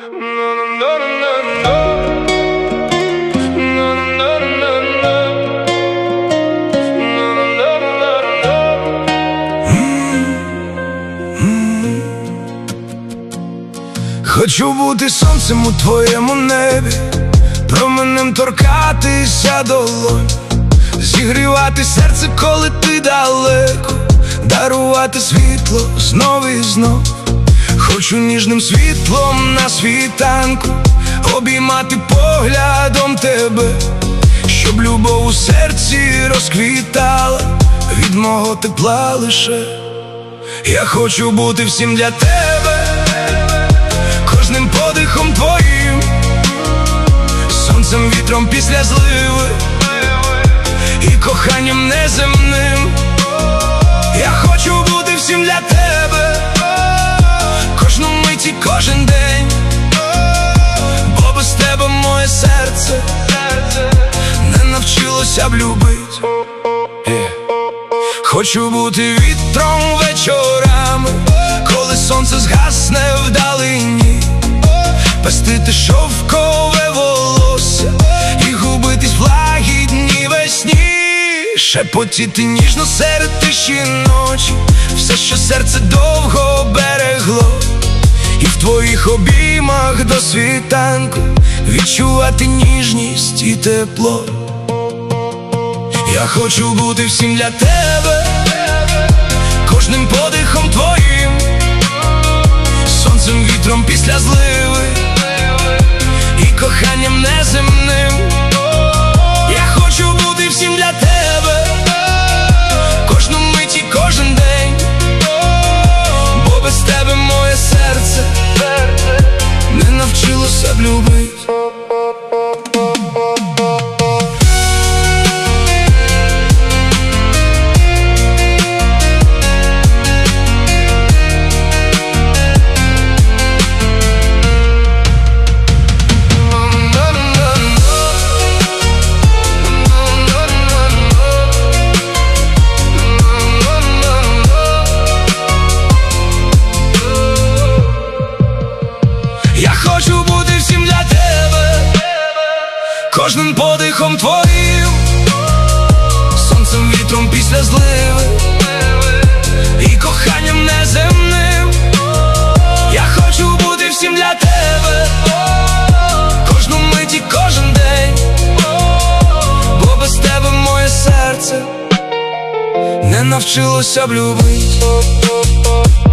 Хочу бути сонцем у твоєму небі, променем торкатися долонь, зігрівати серце, коли ти далеко, дарувати світло знов і знов. Хочу ніжним світлом на світанку обіймати поглядом тебе, щоб любов у серці розквітала від мого тепла лише. Я хочу бути всім для тебе, кожним подихом твоїм, сонцем, вітром після зливи і коханням неземним. Я хочу бути всім для тебе, кожну мить і кожен день, бо без тебе моє серце не навчилося б любить. Хочу бути вітром вечорами, коли сонце згасне вдалині, пестити шовкове волосся і губитись в лагідній весні, шепотіти ніжно серед тиші ночі все, що серце довго берегло, і в твоїх обіймах до світанку відчувати ніжність і тепло. Я хочу бути всім для тебе, кожним подихом твоїм, сонцем, вітром після зливи і коханням неземним. Я хочу бути всім для тебе, кожну мить і кожен день, бо без тебе моє серце не навчилося б любить. Я хочу бути всім для тебе, кожним подихом твоїм, сонцем, вітром після зливи і коханням неземним. Я хочу бути всім для тебе, кожну мить і кожен день, бо без тебе моє серце не навчилося б любить.